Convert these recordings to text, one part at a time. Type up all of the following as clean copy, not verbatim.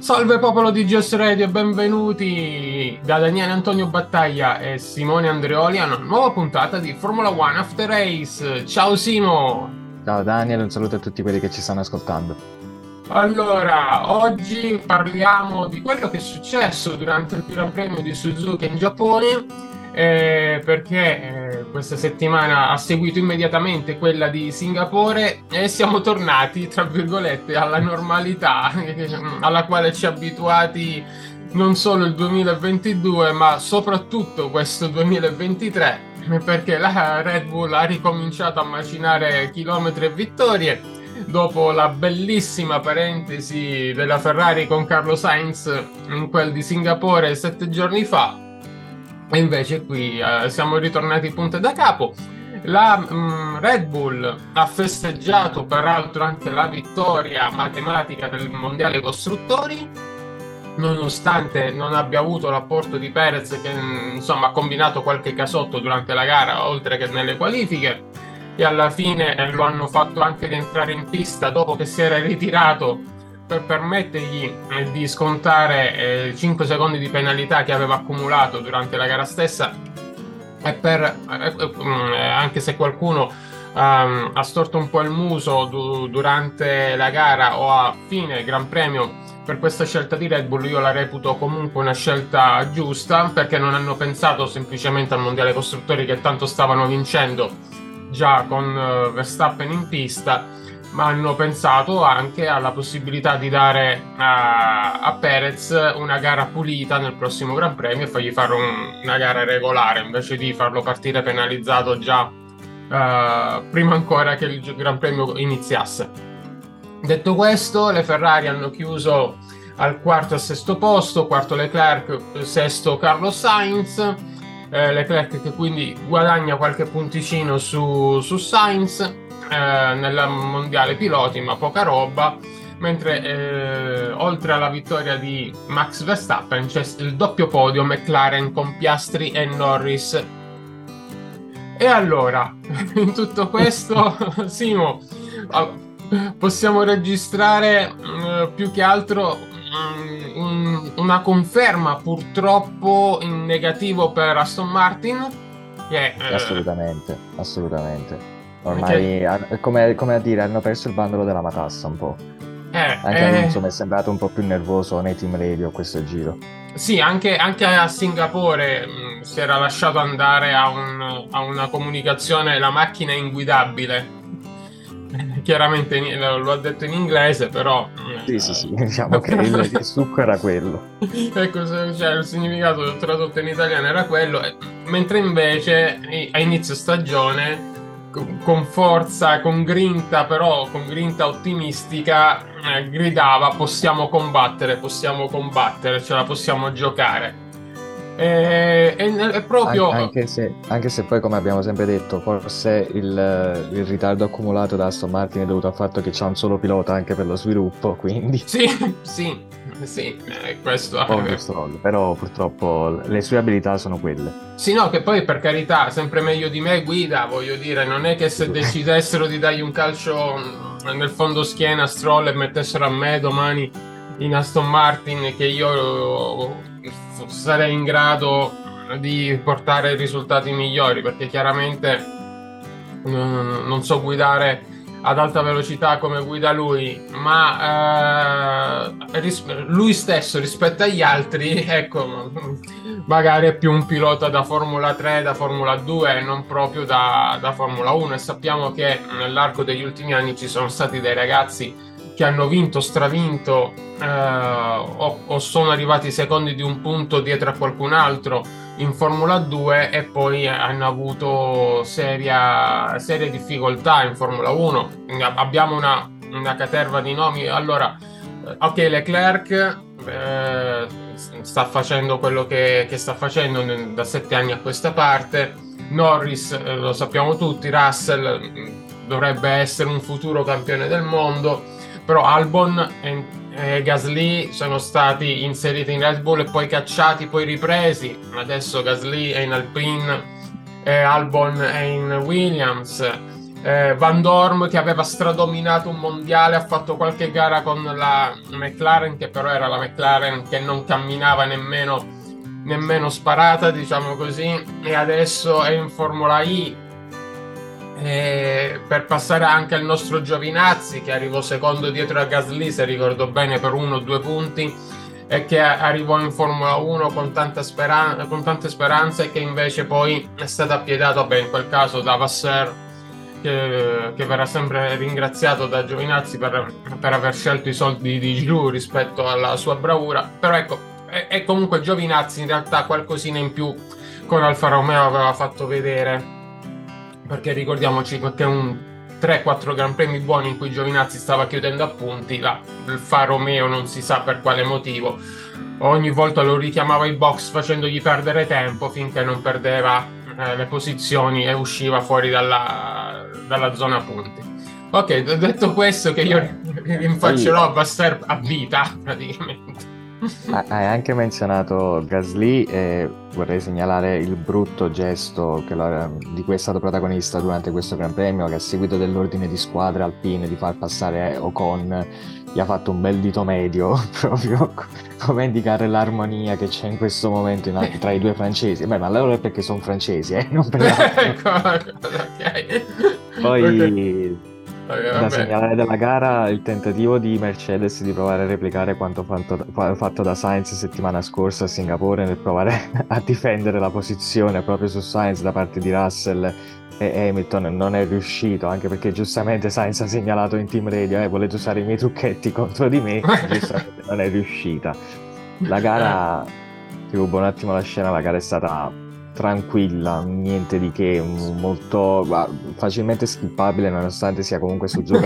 Salve popolo di GS Radio e benvenuti da Daniele Antonio Battaglia e Simone Andreoli a una nuova puntata di Formula One After Race. Ciao Simo! Ciao Daniel, un saluto a tutti quelli che ci stanno ascoltando. Allora, oggi parliamo di quello che è successo durante il Gran Premio di Suzuka in Giappone, perché questa settimana ha seguito immediatamente quella di Singapore e siamo tornati, tra virgolette, alla normalità alla quale ci ha abituati non solo il 2022, ma soprattutto questo 2023, perché la Red Bull ha ricominciato a macinare chilometri e vittorie dopo la bellissima parentesi della Ferrari con Carlo Sainz in quel di Singapore 7 giorni fa. E invece qui siamo ritornati punta da capo. La Red Bull ha festeggiato peraltro anche la vittoria matematica del Mondiale Costruttori, nonostante non abbia avuto l'apporto di Perez che insomma ha combinato qualche casotto durante la gara oltre che nelle qualifiche, e alla fine lo hanno fatto anche rientrare in pista dopo che si era ritirato per permettergli di scontare 5 secondi di penalità che aveva accumulato durante la gara stessa, e anche se qualcuno ha storto un po' il muso durante la gara o a fine Gran Premio per questa scelta di Red Bull, io la reputo comunque una scelta giusta, perché non hanno pensato semplicemente al Mondiale Costruttori, che tanto stavano vincendo già con Verstappen in pista, ma hanno pensato anche alla possibilità di dare a Perez una gara pulita nel prossimo Gran Premio e fargli fare una gara regolare invece di farlo partire penalizzato già prima ancora che il Gran Premio iniziasse. Detto questo, le Ferrari hanno chiuso al quarto e sesto posto, quarto Leclerc, sesto Carlos Sainz. Leclerc che quindi guadagna qualche punticino su Sainz nel mondiale piloti, ma poca roba, mentre oltre alla vittoria di Max Verstappen c'è il doppio podio McLaren con Piastri e Norris. E allora, in tutto questo, Simo, ah, possiamo registrare più che altro una conferma purtroppo in negativo per Aston Martin, che, Assolutamente, assolutamente. che Ormai, è come a dire, hanno perso il bandolo della matassa un po'. eh, Anche eh, Alonso mi è sembrato un po' più nervoso nei team radio questo giro. sì, anche a Singapore si era lasciato andare a una comunicazione, la macchina è inguidabile. Chiaramente lo ha detto in inglese, però Sì, sì, sì, diciamo che il succo era quello. ecco, cioè, il significato tradotto in italiano era quello, mentre invece a inizio stagione, con forza, con grinta, però con grinta ottimistica, gridava: possiamo combattere, ce la possiamo giocare. È proprio. Anche se poi, come abbiamo sempre detto, forse il ritardo accumulato da Aston Martin è dovuto al fatto che c'è un solo pilota anche per lo sviluppo, quindi Sì, sì, sì, questo. povero Stroll, però purtroppo le sue abilità sono quelle. Sì, no, che poi per carità, sempre meglio di me guida, voglio dire, non è che se decidessero di dargli un calcio nel fondo schiena a Stroll e mettessero a me domani in Aston Martin, che io sarei in grado di portare risultati migliori, perché chiaramente non so guidare ad alta velocità come guida lui, ma lui stesso rispetto agli altri, ecco, magari è più un pilota da Formula 3, da Formula 2 e non proprio da Formula 1. E sappiamo che nell'arco degli ultimi anni ci sono stati dei ragazzi che hanno vinto, stravinto, o sono arrivati secondi di un punto dietro a qualcun altro in Formula 2 e poi hanno avuto serie difficoltà in Formula 1. Abbiamo una caterva di nomi. Allora, ok, Leclerc sta facendo quello che sta facendo da 7 anni a questa parte. Norris, lo sappiamo tutti. Russell dovrebbe essere un futuro campione del mondo, però Albon e Gasly sono stati inseriti in Red Bull e poi cacciati, poi ripresi. Adesso Gasly è in Alpine e Albon è in Williams. Van Dorn che aveva stradominato un mondiale, ha fatto qualche gara con la McLaren, che però era la McLaren che non camminava nemmeno sparata, diciamo così, e adesso è in Formula I. Per passare anche al nostro Giovinazzi, che arrivò secondo dietro a Gasly, se ricordo bene, per 1 o 2 punti, e che arrivò in Formula 1 con con tante speranze, e che invece poi è stato appiedato, beh, in quel caso da Vasseur, che verrà sempre ringraziato da Giovinazzi per aver scelto i soldi di Giroud rispetto alla sua bravura. Però ecco, è comunque Giovinazzi in realtà qualcosina in più con Alfa Romeo aveva fatto vedere, perché ricordiamoci che un 3-4 Gran Premi buoni in cui Giovinazzi stava chiudendo a punti, il Fa Romeo non si sa per quale motivo, ogni volta lo richiamava ai box facendogli perdere tempo finché non perdeva le posizioni e usciva fuori dalla zona punti. Ok, detto questo, che io Poi rinfaccerò a Basser a vita praticamente. hai anche menzionato Gasly e vorrei segnalare il brutto gesto di cui è stato protagonista durante questo Gran Premio, che a seguito dell'ordine di squadra Alpine di far passare Ocon gli ha fatto un bel dito medio, proprio come indicare l'armonia che c'è in questo momento tra i due francesi. Beh, ma loro è perché sono francesi, non per Ecco, altro. ok. Ok, Poi da vabbè. segnalare della gara il tentativo di Mercedes di provare a replicare quanto fatto da Sainz settimana scorsa a Singapore nel provare a difendere la posizione proprio su Sainz da parte di Russell e Hamilton non è riuscito, anche perché giustamente Sainz ha segnalato in team radio, volete usare i miei trucchetti contro di me, e giustamente non è riuscita. La gara, ti rubo un attimo la scena, la gara è stata tranquilla, niente di che, molto facilmente skippabile nonostante sia comunque Suzuka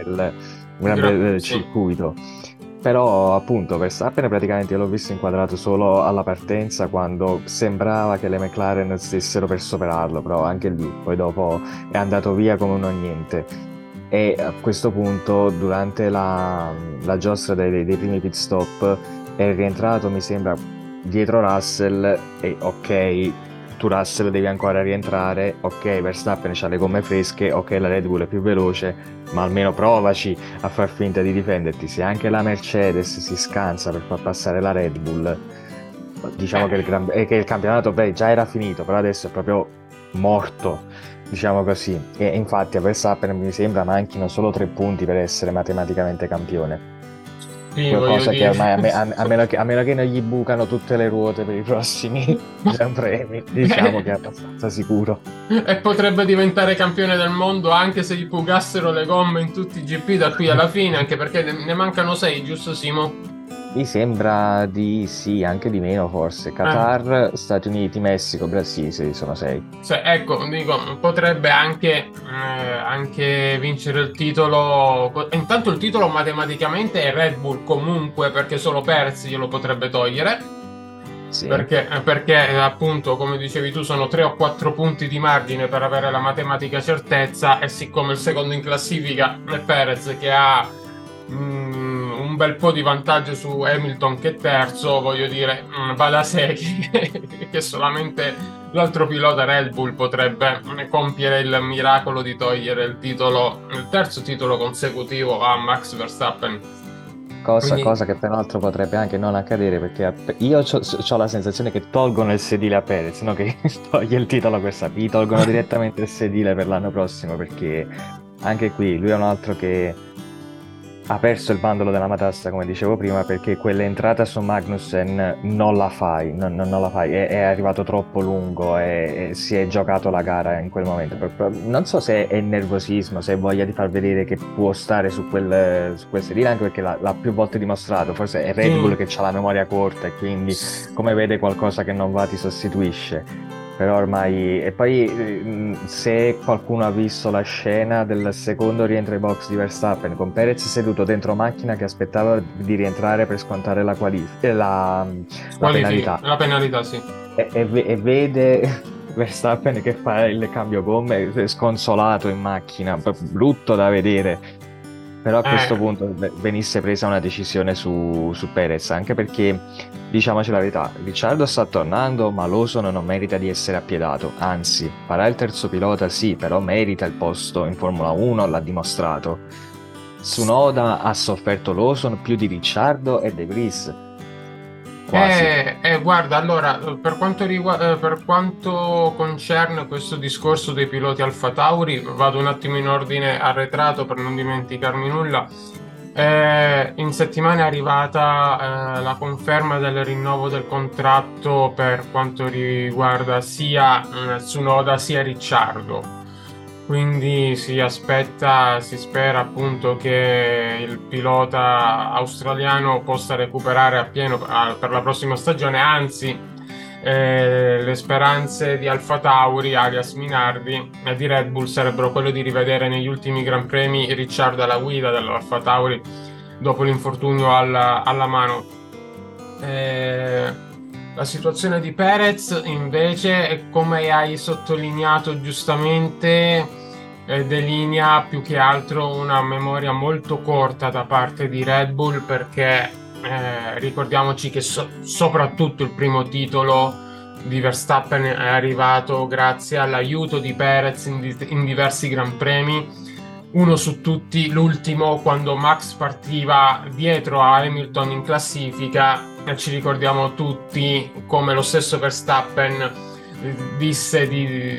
un gran bel Sì. circuito. Però appunto Verstappen praticamente l'ho visto inquadrato solo alla partenza quando sembrava che le McLaren stessero per superarlo, però anche lì poi dopo è andato via come un non niente. E a questo punto durante la giostra dei primi pit stop è rientrato, mi sembra, dietro Russell e ok, tu Russell devi ancora rientrare, ok, Verstappen c'ha le gomme fresche, ok, la Red Bull è più veloce, ma almeno provaci a far finta di difenderti. Se anche la Mercedes si scansa per far passare la Red Bull, diciamo che che il campionato, beh, già era finito, però adesso è proprio morto, diciamo così. E infatti a Verstappen mi sembra manchino solo 3 punti per essere matematicamente campione. Sì, voglio Cosa che dire. ormai, a meno che non gli bucano tutte le ruote per i prossimi Gran Premi, diciamo che è abbastanza sicuro. E potrebbe diventare campione del mondo anche se gli pugassero le gomme in tutti i GP da qui alla fine, anche perché ne mancano 6, giusto Simo? Mi sembra di sì, anche di meno forse. Eh. Qatar, Stati Uniti, Messico, Brasile, sì, sono 6. Ecco, dico, potrebbe anche vincere il titolo. Intanto il titolo matematicamente è Red Bull comunque, perché solo Perez glielo potrebbe togliere. Sì. Perché appunto, come dicevi tu, sono 3 o 4 punti di margine per avere la matematica certezza, e siccome il secondo in classifica è Perez, che ha un bel po' di vantaggio su Hamilton che è terzo, voglio dire, va da sé che solamente l'altro pilota Red Bull potrebbe compiere il miracolo di togliere il terzo titolo consecutivo a Max Verstappen. Quindi Cosa che peraltro potrebbe anche non accadere perché io ho la sensazione che tolgono il sedile a Perez, no? Che toglie il titolo a Verstappen, gli tolgono direttamente il sedile per l'anno prossimo perché anche qui lui è un altro che ha perso il bandolo della matassa, come dicevo prima, perché quell'entrata su Magnussen non la fai, non la fai, è arrivato troppo lungo e si è giocato la gara in quel momento. Non so se è nervosismo, se è voglia di far vedere che può stare su quel sedile, anche perché l'ha più volte dimostrato, forse è Red Bull sì. che ha la memoria corta e quindi come vede qualcosa che non va ti sostituisce. Però ormai... E poi se qualcuno ha visto la scena del secondo rientro ai box di Verstappen con Perez seduto dentro macchina che aspettava di rientrare per scontare la penalità La penalità, sì. e vede Verstappen che fa il cambio gomme sconsolato in macchina, brutto da vedere. però a questo Eh, punto venisse presa una decisione su Perez, anche perché, diciamoci la verità, Ricciardo sta tornando, ma Lawson non merita di essere appiedato, anzi, farà il terzo pilota, sì, però merita il posto in Formula 1, l'ha dimostrato. Tsunoda ha sofferto Lawson più di Ricciardo e De Vries, quasi. Guarda, allora, per quanto concerne questo discorso dei piloti Alfa Tauri, vado un attimo in ordine arretrato per non dimenticarmi nulla. In settimana è arrivata la conferma del rinnovo del contratto per quanto riguarda sia Tsunoda sia Ricciardo. Quindi si aspetta, si spera appunto che il pilota australiano possa recuperare appieno per la prossima stagione, anzi, le speranze di Alfa Tauri, alias Minardi, e di Red Bull sarebbero quelle di rivedere negli ultimi Gran Premi Ricciardo alla guida dell'Alfa Tauri dopo l'infortunio alla mano. Eh, la situazione di Perez invece, come hai sottolineato giustamente, delinea più che altro una memoria molto corta da parte di Red Bull perché ricordiamoci che soprattutto il primo titolo di Verstappen è arrivato grazie all'aiuto di Perez in diversi Gran Premi. Uno su tutti, l'ultimo, quando Max partiva dietro a Hamilton in classifica, e ci ricordiamo tutti come lo stesso Verstappen disse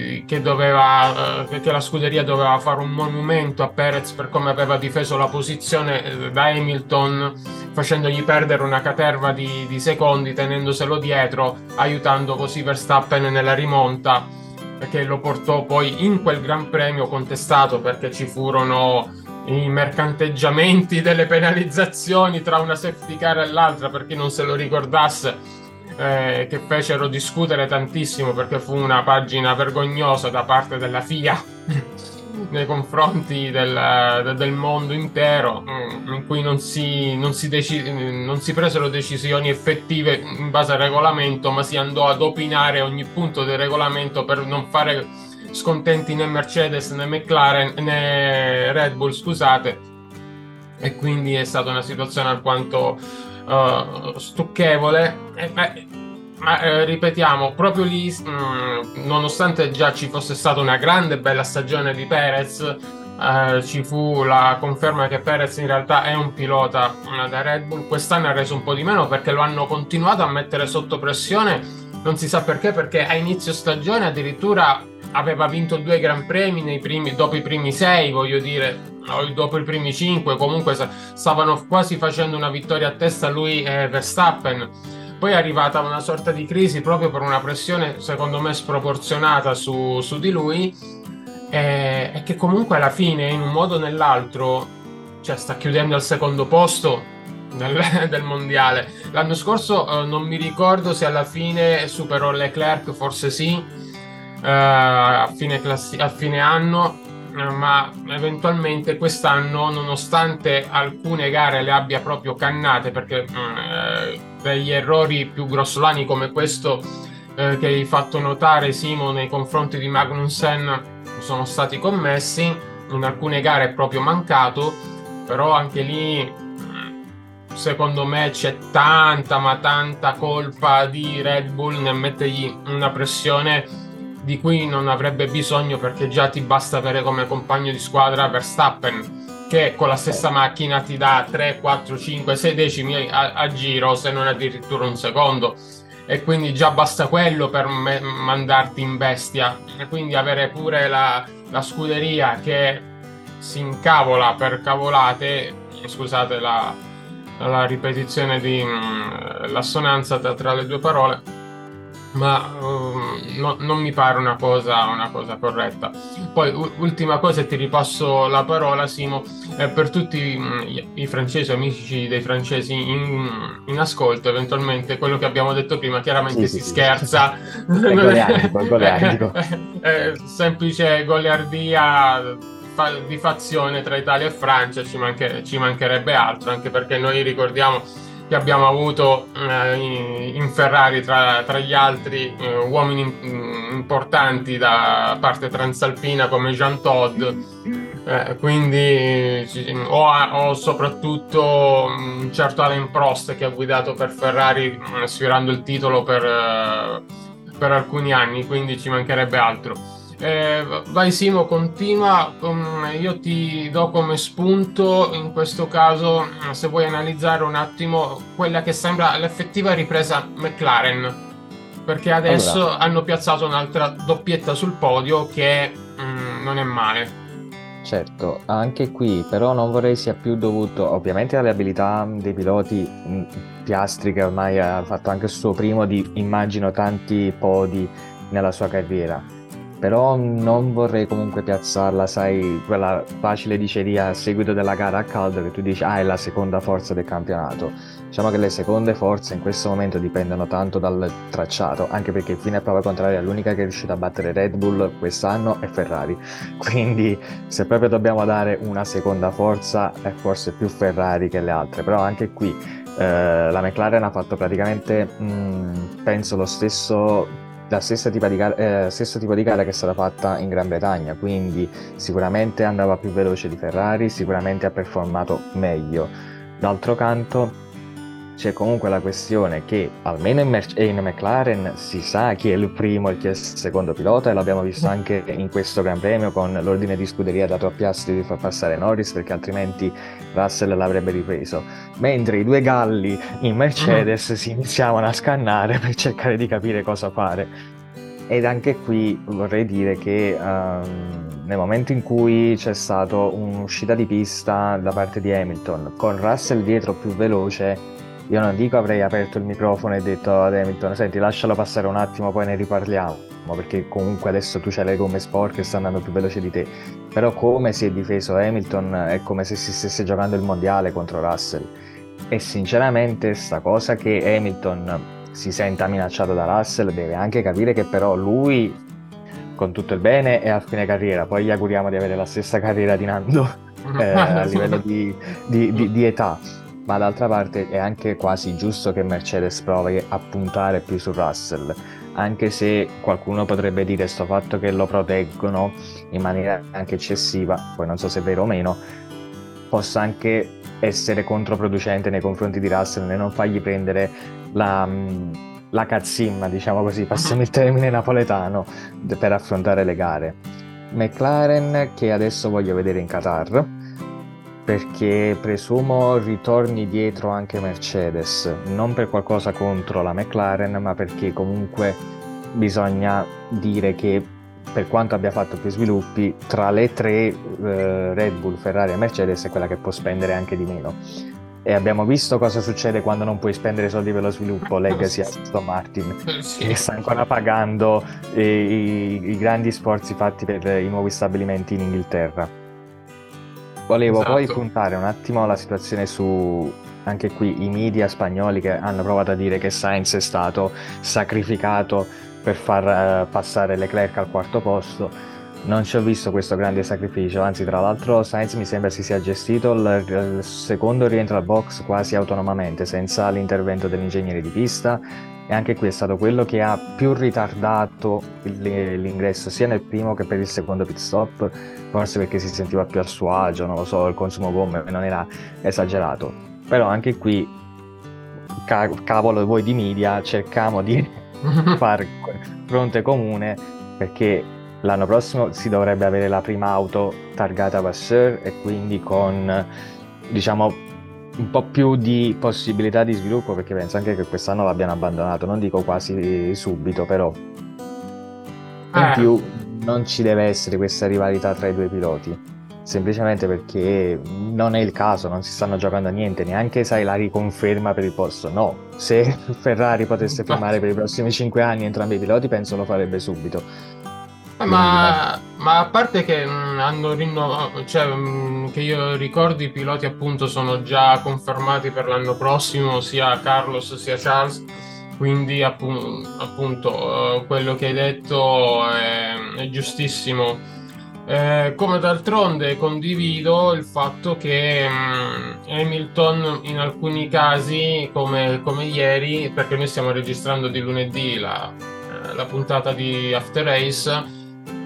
che la scuderia doveva fare un monumento a Perez per come aveva difeso la posizione da Hamilton, facendogli perdere una caterva di secondi, tenendoselo dietro, aiutando così Verstappen nella rimonta che lo portò poi in quel Gran Premio contestato perché ci furono i mercanteggiamenti delle penalizzazioni tra una safety car e l'altra, per chi non se lo ricordasse, che fecero discutere tantissimo perché fu una pagina vergognosa da parte della FIA nei confronti del mondo intero, in cui non si presero decisioni effettive in base al regolamento, ma si andò ad opinare ogni punto del regolamento per non fare scontenti né Mercedes né McLaren né Red Bull, scusate, e quindi è stata una situazione alquanto stucchevole. Ma ripetiamo, proprio lì, nonostante già ci fosse stata una grande bella stagione di Perez, ci fu la conferma che Perez in realtà è un pilota da Red Bull. Quest'anno ha reso un po' di meno perché lo hanno continuato a mettere sotto pressione, non si sa perché a inizio stagione addirittura aveva vinto 2 Gran Premi dopo i primi 6, voglio dire, o dopo i primi 5, comunque stavano quasi facendo una vittoria a testa lui e Verstappen. Poi è arrivata una sorta di crisi proprio per una pressione, secondo me, sproporzionata su di lui, e che comunque alla fine, in un modo o nell'altro, cioè, sta chiudendo al secondo posto del mondiale. L'anno scorso non mi ricordo se alla fine superò Leclerc, forse sì, a fine anno, ma eventualmente quest'anno, nonostante alcune gare le abbia proprio cannate, perché degli errori più grossolani come questo che hai fatto notare, Simo, nei confronti di Magnussen sono stati commessi, in alcune gare è proprio mancato, però anche lì secondo me c'è tanta ma tanta colpa di Red Bull nel mettergli una pressione di cui non avrebbe bisogno, perché già ti basta avere come compagno di squadra Verstappen, che con la stessa macchina ti dà 3, 4, 5, 6 decimi a giro, se non addirittura un secondo, e quindi già basta quello per mandarti in bestia. E quindi avere pure la scuderia che si incavola per cavolate, scusate la ripetizione di l'assonanza tra le due parole, ma non mi pare una cosa corretta. Poi, ultima cosa, e ti ripasso la parola, Simo, per tutti i francesi, amici dei francesi in ascolto, eventualmente quello che abbiamo detto prima, Sì, chiaramente sì, si sì, sì. scherza, È goliardico, è goliardico. semplice goliardia di fazione tra Italia e Francia, ci mancherebbe altro, anche perché noi ricordiamo che abbiamo avuto in Ferrari tra gli altri uomini importanti da parte transalpina come Jean Todt, Quindi o soprattutto un certo Alain Prost che ha guidato per Ferrari sfiorando il titolo per alcuni anni, quindi ci mancherebbe altro. Vai Simo, continua. Io ti do come spunto in questo caso, se vuoi analizzare un attimo quella che sembra l'effettiva ripresa McLaren, perché Allora, adesso hanno piazzato un'altra doppietta sul podio che non è male. certo, anche qui però non vorrei sia più dovuto ovviamente alle abilità dei piloti, Piastri che ormai ha fatto anche il suo primo di, immagino, tanti podi nella sua carriera, però non vorrei comunque piazzarla, sai, quella facile diceria a seguito della gara a caldo che tu dici, ah, è la seconda forza del campionato. Diciamo che le seconde forze in questo momento dipendono tanto dal tracciato, anche perché fino a prova contraria l'unica che è riuscita a battere Red Bull quest'anno è Ferrari. Quindi se proprio dobbiamo dare una seconda forza è forse più Ferrari che le altre, però anche qui la McLaren ha fatto praticamente, penso, la stessa stesso tipo di gara che è stata fatta in Gran Bretagna, quindi sicuramente andava più veloce di Ferrari, sicuramente ha performato meglio. D'altro canto c'è comunque la questione che almeno in McLaren si sa chi è il primo e chi è il secondo pilota, e l'abbiamo visto anche in questo Gran Premio con l'ordine di scuderia dato a Piastri di far passare Norris, perché altrimenti Russell l'avrebbe ripreso. Mentre i due galli in Mercedes si iniziavano a scannare per cercare di capire cosa fare. Ed anche qui vorrei dire che nel momento in cui c'è stata un'uscita di pista da parte di Hamilton, con Russell dietro più veloce, io non dico avrei aperto il microfono e detto ad Hamilton, senti, lascialo passare un attimo, poi ne riparliamo, perché comunque adesso tu c'hai le gomme sporche e sta andando più veloce di te. Però come si è difeso Hamilton è come se si stesse giocando il mondiale contro Russell. E sinceramente sta cosa che Hamilton si senta minacciato da Russell deve anche capire che però lui, con tutto il bene, è a fine carriera. Poi gli auguriamo di avere la stessa carriera di Nando a livello di età. Ma d'altra parte è anche quasi giusto che Mercedes provi a puntare più su Russell, anche se qualcuno potrebbe dire sto fatto che lo proteggono in maniera anche eccessiva, poi non so se è vero o meno, possa anche essere controproducente nei confronti di Russell e non fargli prendere la cazzimma, diciamo così, passiamo il termine napoletano, per affrontare le gare. McLaren che adesso voglio vedere in Qatar, perché presumo ritorni dietro anche Mercedes, non per qualcosa contro la McLaren, ma perché comunque bisogna dire che per quanto abbia fatto più sviluppi, tra le tre Red Bull, Ferrari e Mercedes è quella che può spendere anche di meno. E abbiamo visto cosa succede quando non puoi spendere soldi per lo sviluppo, legacy a Aston Martin, che Sì, sta ancora pagando i grandi sforzi fatti per i nuovi stabilimenti in Inghilterra. Volevo poi esatto. puntare un attimo la situazione su anche qui i media spagnoli che hanno provato a dire che Sainz è stato sacrificato per far passare Leclerc al quarto posto. Non ci ho visto questo grande sacrificio, anzi, tra l'altro, Sainz mi sembra si sia gestito il secondo rientro al box quasi autonomamente, senza l'intervento dell'ingegnere di pista. E anche qui è stato quello che ha più ritardato l'ingresso sia nel primo che per il secondo pit stop, forse perché si sentiva più a suo agio, non lo so, il consumo gomme non era esagerato. Però anche qui, cavolo voi di media, cerchiamo di fare fronte comune, perché l'anno prossimo si dovrebbe avere la prima auto targata Vasseur e quindi con, diciamo, un po' più di possibilità di sviluppo, perché penso anche che quest'anno l'abbiano abbandonato, non dico quasi subito, però. E in Eh, più non ci deve essere questa rivalità tra i due piloti, semplicemente perché non è il caso, non si stanno giocando a niente, neanche sai la riconferma per il posto. No, se Ferrari potesse firmare infatti. per i prossimi 5 anni entrambi i piloti, penso lo farebbe subito. Quindi non. Ma a parte che hanno rinnovato, cioè che io ricordi i piloti appunto sono già confermati per l'anno prossimo, sia Carlos sia Charles, quindi appunto quello che hai detto è giustissimo. Come d'altronde condivido il fatto che Hamilton in alcuni casi, come ieri, perché noi stiamo registrando di lunedì la puntata di After Race,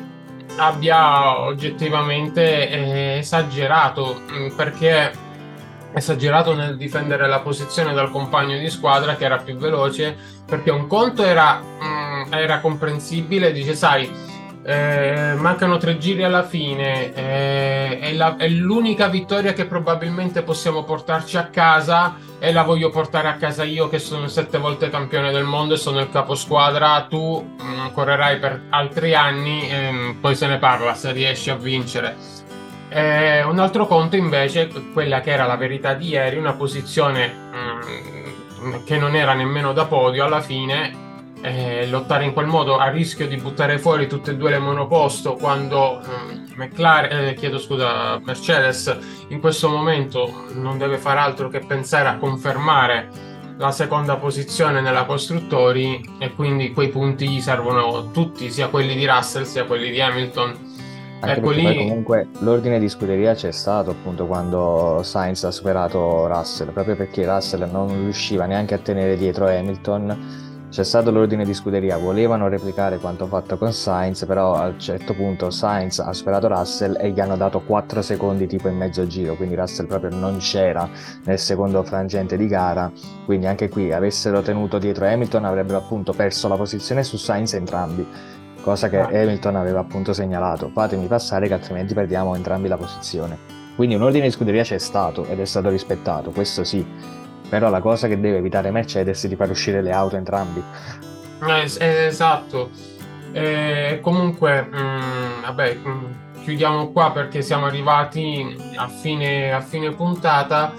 abbia oggettivamente esagerato, perché esagerato nel difendere la posizione dal compagno di squadra che era più veloce, perché un conto era comprensibile, dice, sai, mancano 3 giri alla fine, è l'unica vittoria che probabilmente possiamo portarci a casa e la voglio portare a casa io che sono 7 volte campione del mondo e sono il caposquadra, tu correrai per altri anni, poi se ne parla se riesci a vincere. Un altro conto invece, quella che era la verità di ieri, una posizione che non era nemmeno da podio alla fine, lottare in quel modo a rischio di buttare fuori tutte e due le monoposto quando chiedo scusa, Mercedes in questo momento non deve fare altro che pensare a confermare la seconda posizione nella costruttori e quindi quei punti gli servono tutti, sia quelli di Russell sia quelli di Hamilton. Anche Ecco perché poi lì. comunque l'ordine di scuderia c'è stato appunto quando Sainz ha superato Russell, proprio perché Russell non riusciva neanche a tenere dietro Hamilton. C'è stato l'ordine di scuderia, volevano replicare quanto fatto con Sainz, però a un certo punto Sainz ha superato Russell e gli hanno dato 4 secondi tipo in mezzo giro, quindi Russell proprio non c'era nel secondo frangente di gara, quindi anche qui avessero tenuto dietro Hamilton avrebbero appunto perso la posizione su Sainz entrambi, cosa che Ah, Hamilton aveva appunto segnalato. Fatemi passare che altrimenti perdiamo entrambi la posizione. Quindi un ordine di scuderia c'è stato ed è stato rispettato, questo sì. Però la cosa che deve evitare Mercedes è di far uscire le auto entrambi. esatto. Comunque, vabbè, chiudiamo qua perché siamo arrivati a fine puntata.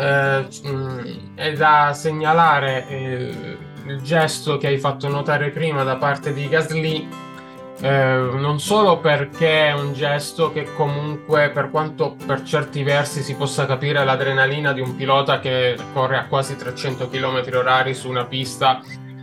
È da segnalare il gesto che hai fatto notare prima da parte di Gasly, non solo perché è un gesto che comunque, per quanto per certi versi si possa capire l'adrenalina di un pilota che corre a quasi 300 km orari su una pista,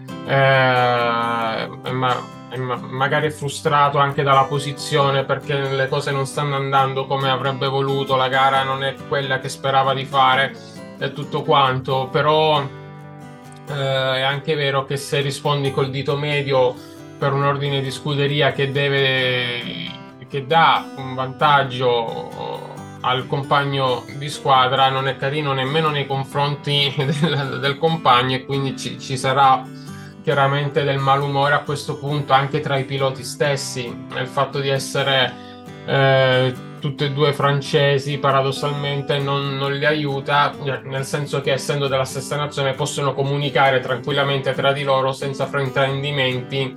magari è frustrato anche dalla posizione perché le cose non stanno andando come avrebbe voluto, la gara non è quella che sperava di fare e tutto quanto, però è anche vero che se rispondi col dito medio per un ordine di scuderia che dà un vantaggio al compagno di squadra, non è carino nemmeno nei confronti del compagno e quindi ci sarà chiaramente del malumore a questo punto anche tra i piloti stessi. Il fatto di essere tutte e due francesi paradossalmente non li aiuta, nel senso che essendo della stessa nazione possono comunicare tranquillamente tra di loro senza fraintendimenti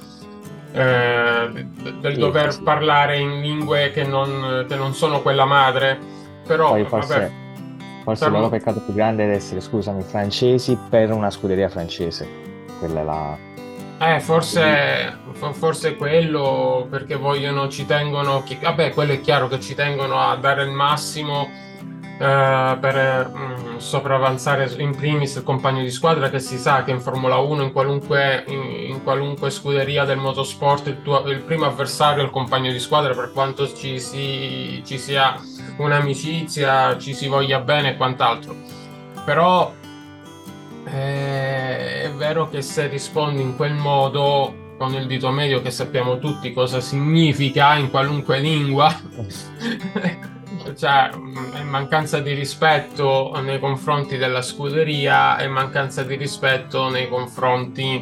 del Sì, sì, dover sì. parlare in lingue che non sono quella madre. Però, Poi vabbè, forse il loro fermo. peccato più grande è essere, scusami, francesi per una scuderia francese. Quella è la... Quindi, Forse quello perché vogliono, ci tengono, vabbè, quello è chiaro che ci tengono a dare il massimo per sopravanzare in primis il compagno di squadra che si sa che in Formula 1, in qualunque scuderia del motorsport, il primo avversario è il compagno di squadra per quanto ci sia un'amicizia, ci si voglia bene e quant'altro. Però è vero che se rispondi in quel modo, con il dito medio, che sappiamo tutti cosa significa in qualunque lingua, cioè è mancanza di rispetto nei confronti della scuderia e mancanza di rispetto nei confronti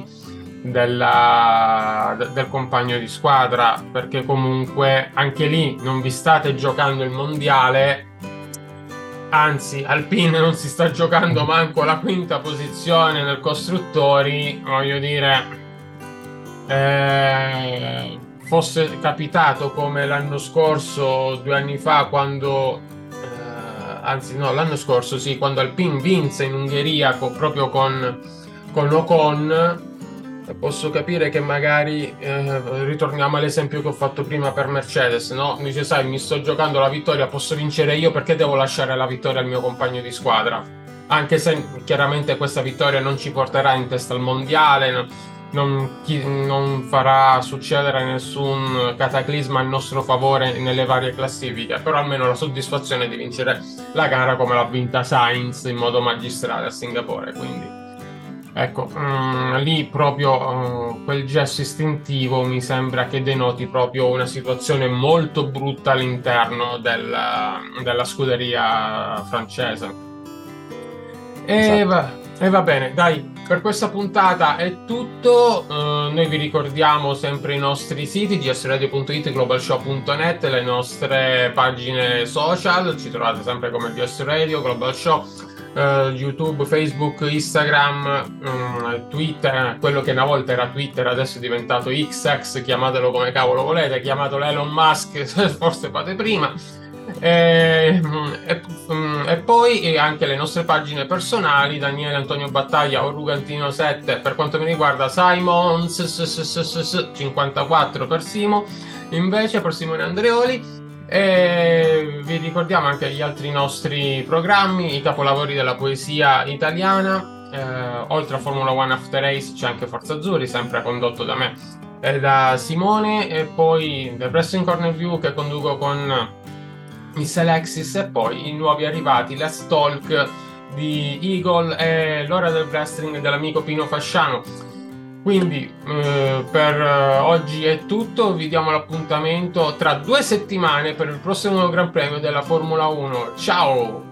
del compagno di squadra, perché comunque anche lì non vi state giocando il mondiale. Anzi, Alpine non si sta giocando manco la quinta posizione nel costruttori, voglio dire, fosse capitato come l'anno scorso, 2 anni fa, anzi no, l'anno scorso sì, quando Alpine vinse in Ungheria proprio con Ocon, posso capire che magari ritorniamo all'esempio che ho fatto prima per Mercedes, no? Dice, sai, mi sto giocando la vittoria, posso vincere io perché devo lasciare la vittoria al mio compagno di squadra? Anche se chiaramente questa vittoria non ci porterà in testa al mondiale, non farà succedere nessun cataclisma a nostro favore nelle varie classifiche, però almeno la soddisfazione di vincere la gara come l'ha vinta Sainz in modo magistrale a Singapore, quindi. Ecco, lì proprio quel gesto istintivo mi sembra che denoti proprio una situazione molto brutta all'interno della scuderia francese. Esatto. E va bene, dai, per questa puntata è tutto. Noi vi ricordiamo sempre i nostri siti gsradio.it, globalshow.net, le nostre pagine social, ci trovate sempre come DS Radio, Global Show, YouTube, Facebook, Instagram, Twitter, quello che una volta era Twitter adesso è diventato XX, chiamatelo come cavolo volete, chiamatelo Elon Musk, forse fate prima. E, e poi anche le nostre pagine personali, Daniele Antonio Battaglia o Rugantino 7 per quanto mi riguarda, Simons 54 per Simo, invece per Simone Andreoli. E vi ricordiamo anche gli altri nostri programmi, i capolavori della poesia italiana. Oltre a Formula One After Race c'è anche Forza Azzurri, sempre condotto da me e da Simone, e poi The Wrestling Corner View che conduco con Miss Alexis, e poi i nuovi arrivati, Let's Talk di Eagle e l'ora del wrestling dell'amico Pino Fasciano. Quindi per oggi è tutto, vi diamo l'appuntamento tra 2 settimane per il prossimo Gran Premio della Formula 1. Ciao!